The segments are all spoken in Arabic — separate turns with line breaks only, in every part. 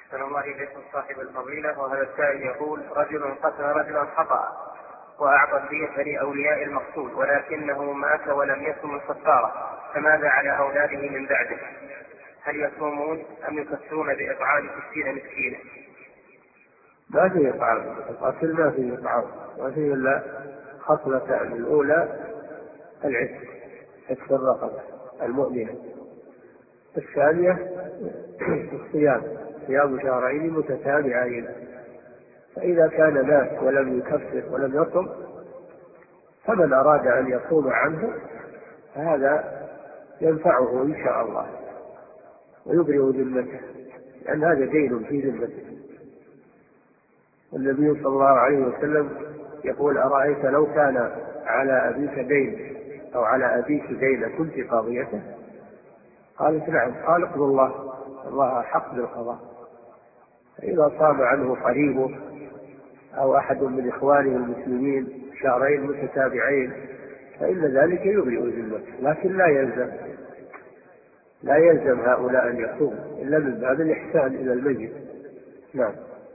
أحسن الله إليكم صاحب الفضيلة. وهذا السائل يقول: رجل قتل رجلا خطأ وأعطى الدية لأولياء المقتول ولكنه مات ولم يصم الكفارة، فماذا على أولاده من بعده؟ هل يصومون أم يكفرون بإطعام 60 مسكينا؟
ما فيه إطعام، القتل ما فيه إطعام، ما فيه إلا خصلة الأولى العتق، عتق الرقبة المؤمنة. الثانية الصيام، صيام شهرين متتابعين. فإذا كان مات ولم يكفر ولم يصم، فمن أراد أن يصوم عنه فهذا ينفعه إن شاء الله ويبرئ ذمته، لأن هذا دين في ذمته. النبي صلى الله عليه وسلم يقول: أرأيت لو كان على أبيك دين أو على أبيك دين كنت قاضيته؟ قالت: نعم. قال: اقضوا الله حق بالقضاء. فإذا صام عنه قريبه أو أحد من إخوانه المسلمين شهرين متتابعين فإن ذلك يبرئ ذمته، لكن لا يلزم هؤلاء أن يصوموا إلا من باب الإحسان إلى الميت. نعم.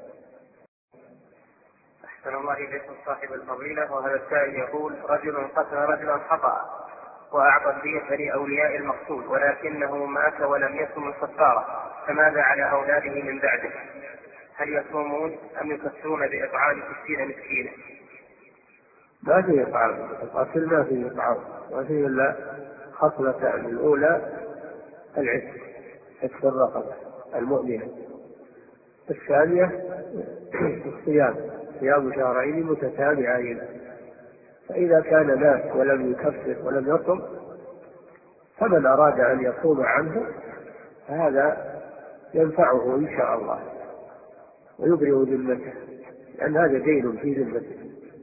أحسن الله إليكم صاحب الفضيلة. وهذا السائل يقول: رجل قتل رجلا خطأ وأعطى الدية لأولياء المقتول ولكنه مات ولم يصم الكفارة، فماذا على أولاده من بعده؟ هل يصومون أم يكفرون بإطعام 60 مسكينا؟
ما فيه إطعام، القتل ما فيه إطعام، ما فيه إلا خصلة الأولى العتق، عتق الرقبة المؤمنة. الثانية الصيام، صيام شهرين متتابعين. فإذا كان مات ولم يكفر ولم يصم، فمن أراد أن يصوم عنه فهذا ينفعه إن شاء الله ويبرئ ذمته، لأن هذا دين في ذمته.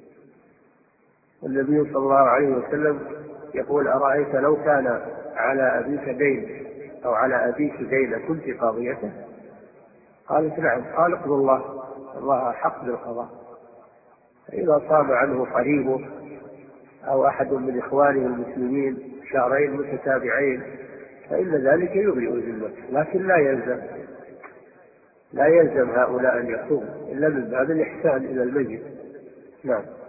النبي صلى الله عليه وسلم يقول: أرأيت لو كان على أبيك دين أو على أبيك دين كنت قاضيته؟ قالت: نعم. قال: اقضوا الله حق بالقضاء. فإذا صام عنه قريبه أو أحد من إخوانه المسلمين شهرين متتابعين فإن ذلك يبرئ ذمته، لكن لا يلزم هؤلاء أن يصوموا إلا من باب الإحسان إلى الميت. نعم.